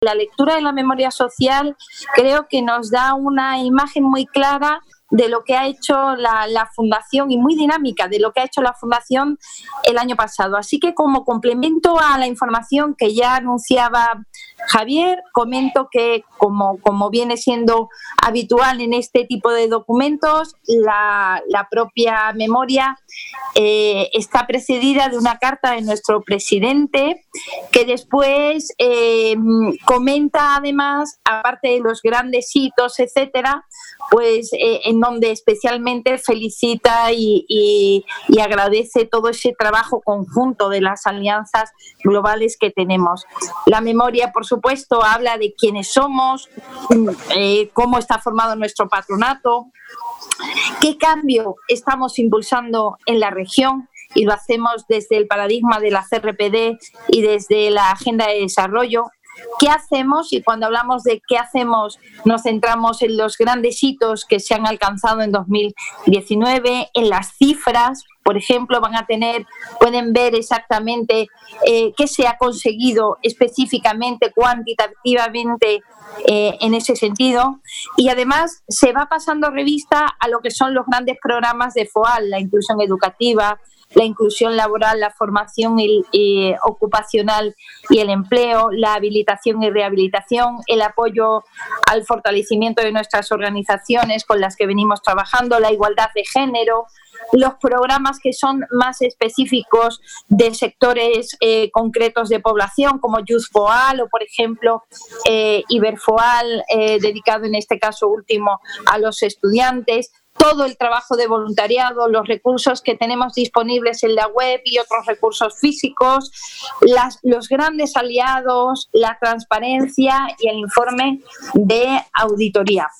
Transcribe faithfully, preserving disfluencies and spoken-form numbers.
La lectura de la memoria social creo que nos da una imagen muy clara de lo que ha hecho la, la Fundación y muy dinámica de lo que ha hecho la Fundación el año pasado. Así que como complemento a la información que ya anunciaba Javier, comento que como, como viene siendo habitual en este tipo de documentos, la, la propia memoria eh, está precedida de una carta de nuestro presidente que después eh, comenta además, aparte de los grandes hitos, etcétera, pues eh, en donde especialmente felicita y, y, y agradece todo ese trabajo conjunto de las alianzas globales que tenemos. La memoria, por supuesto, habla de quiénes somos, eh, cómo está formado nuestro patronato, qué cambio estamos impulsando en la región, y lo hacemos desde el paradigma de la C R P D y desde la Agenda de Desarrollo. ¿Qué hacemos? Y cuando hablamos de qué hacemos, nos centramos en los grandes hitos que se han alcanzado en dos mil diecinueve, en las cifras. Por ejemplo, van a tener, pueden ver exactamente eh, qué se ha conseguido específicamente, cuantitativamente eh, en ese sentido. Y además se va pasando revista a lo que son los grandes programas de FOAL, la inclusión educativa, la inclusión laboral, la formación y, y, ocupacional y el empleo, la habilitación y rehabilitación, el apoyo al fortalecimiento de nuestras organizaciones con las que venimos trabajando, la igualdad de género, los programas que son más específicos de sectores eh, concretos de población, como YouthFoal o, por ejemplo, eh, Iberfoal, eh, dedicado en este caso último a los estudiantes, todo el trabajo de voluntariado, los recursos que tenemos disponibles en la web y otros recursos físicos, las, los grandes aliados, la transparencia y el informe de auditoría.